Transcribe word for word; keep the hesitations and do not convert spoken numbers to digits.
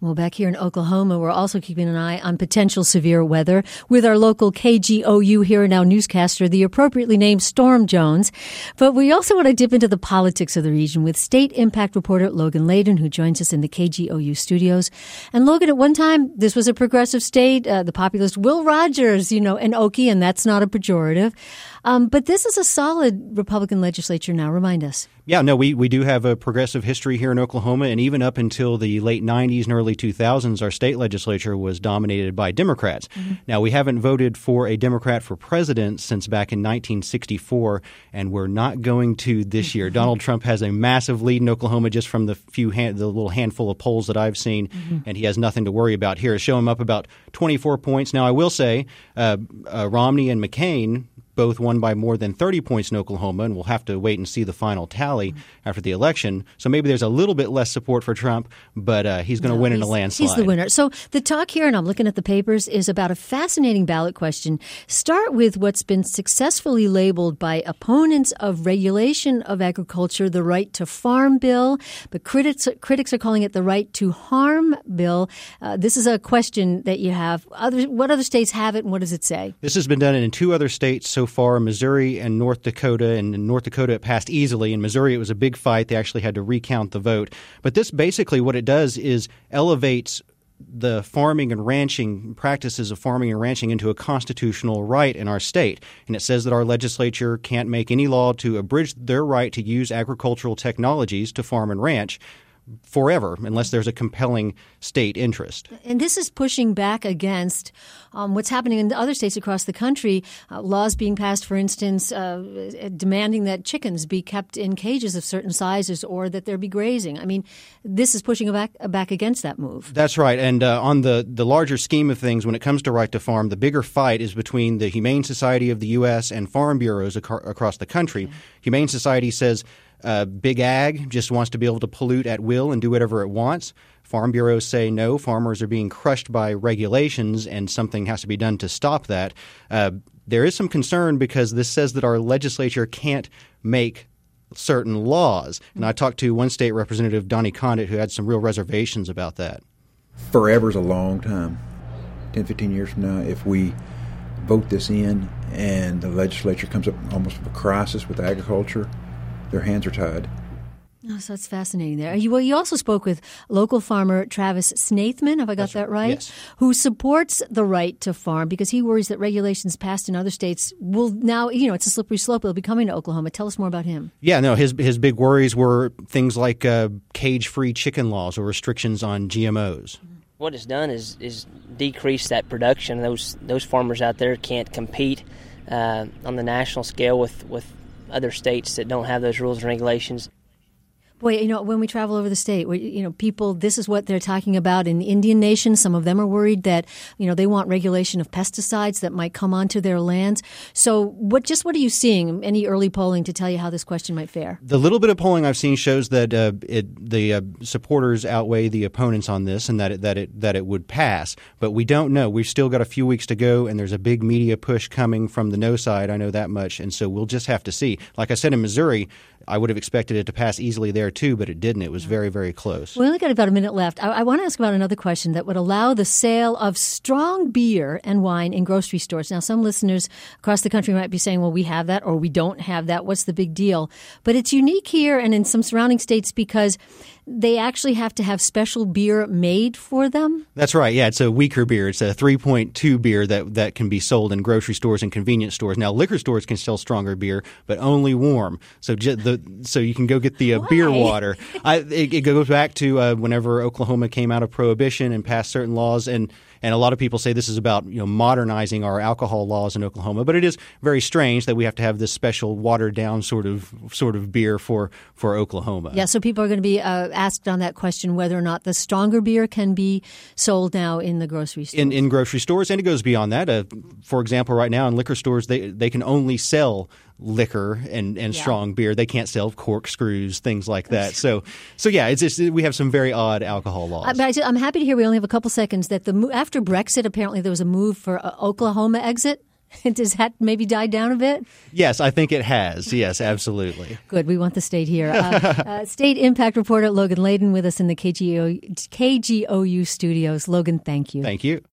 Well, back here in Oklahoma, we're also keeping an eye on potential severe weather with our local K G O U Here and Now newscaster, the appropriately named Storm Jones. But we also want to dip into the politics of the region with state impact reporter Logan Layden, who joins us in the K G O U studios. And Logan, at one time, this was a progressive state. Uh, the populist Will Rogers, you know, an Okie, and that's not a pejorative. Um, but this is a solid Republican legislature now. Remind us. Yeah, no, we, we do have a progressive history here in Oklahoma, and even up until the late nineties and early two thousands, our state legislature was dominated by Democrats. Mm-hmm. Now, we haven't voted for a Democrat for president since back in nineteen sixty-four, and we're not going to this year. Mm-hmm. Donald Trump has a massive lead in Oklahoma just from the few hand, the little handful of polls that I've seen, mm-hmm. and he has nothing to worry about here. Show him up about twenty-four points. Now, I will say uh, uh, Romney and McCain both won by more than thirty points in Oklahoma, and we'll have to wait and see the final tally mm-hmm. after the election. So maybe there's a little bit less support for Trump, but uh, he's going to no, win in a landslide. He's the winner. So the talk here, and I'm looking at the papers, is about a fascinating ballot question. Start with what's been successfully labeled by opponents of regulation of agriculture the right to farm bill, but critics critics are calling it the right to harm bill. Uh, this is a question that you have. Other, what other states have it, and what does it say? This has been done in two other states so far, Missouri and North Dakota. And in North Dakota, it passed easily. In Missouri, it was a big fight. They actually had to recount the vote. But this basically what it does is elevates the farming and ranching practices of farming and ranching into a constitutional right in our state. And it says that our legislature can't make any law to abridge their right to use agricultural technologies to farm and ranch forever, unless there's a compelling state interest. And this is pushing back against um, what's happening in other states across the country, uh, laws being passed, for instance, uh, demanding that chickens be kept in cages of certain sizes or that there be grazing. I mean, this is pushing back, back against that move. That's right. And uh, on the, the larger scheme of things, when it comes to right to farm, the bigger fight is between the Humane Society of the U S and farm bureaus ac- across the country. Okay. Humane Society says Uh, Big Ag just wants to be able to pollute at will and do whatever it wants. Farm bureaus say no, farmers are being crushed by regulations and something has to be done to stop that. Uh, there is some concern because this says that our legislature can't make certain laws. And I talked to one state representative, Donnie Condit, who had some real reservations about that. Forever is a long time. ten, fifteen years from now, if we vote this in and the legislature comes up almost with a crisis with agriculture, their hands are tied. Oh, so that's fascinating there. You, well, you also spoke with local farmer Travis Snaithman, have I got That's that right? Yes. Who supports the right to farm because he worries that regulations passed in other states will now, you know, it's a slippery slope. It'll be coming to Oklahoma. Tell us more about him. Yeah, no, his his big worries were things like uh, cage-free chicken laws or restrictions on G M Os. What it's done is is decrease that production. Those those farmers out there can't compete uh, on the national scale with, with other states that don't have those rules and regulations. Boy, you know, when we travel over the state, we, you know, people, this is what they're talking about in the Indian Nation. Some of them are worried that, you know, they want regulation of pesticides that might come onto their lands. So what, just what are you seeing? Any early polling to tell you how this question might fare? The little bit of polling I've seen shows that uh, it, the uh, supporters outweigh the opponents on this and that it, that it, that it would pass. But we don't know. We've still got a few weeks to go, and there's a big media push coming from the no side. I know that much. And so we'll just have to see. Like I said, in Missouri, I would have expected it to pass easily there, too, but it didn't. It was very, very close. We only got about a minute left. I, I want to ask about another question that would allow the sale of strong beer and wine in grocery stores. Now, some listeners across the country might be saying, well, we have that or we don't have that. What's the big deal? But it's unique here and in some surrounding states because they actually have to have special beer made for them? That's right. Yeah, it's a weaker beer. It's a three point two beer that, that can be sold in grocery stores and convenience stores. Now, liquor stores can sell stronger beer, but only warm. So j- the so you can go get the uh, beer water. I, it, it goes back to uh, whenever Oklahoma came out of Prohibition and passed certain laws, and And a lot of people say this is about, you know, modernizing our alcohol laws in Oklahoma. But it is very strange that we have to have this special watered-down sort of sort of beer for, for Oklahoma. Yeah, so people are going to be uh, asked on that question whether or not the stronger beer can be sold now in the grocery stores. In, in grocery stores, and it goes beyond that. Uh, for example, right now in liquor stores, they they can only sell liquor and, and yeah. strong beer. They can't sell corkscrews, things like that. So, so yeah, it's just, we have some very odd alcohol laws. I, but I, I'm happy to hear we only have a couple seconds that the after Brexit, apparently there was a move for uh, Oklahoma exit. Does that maybe die down a bit? Yes, I think it has. Yes, absolutely. Good. We want the state here. Uh, uh, state Impact reporter Logan Layden with us in the K G O, K G O U studios. Logan, thank you. Thank you.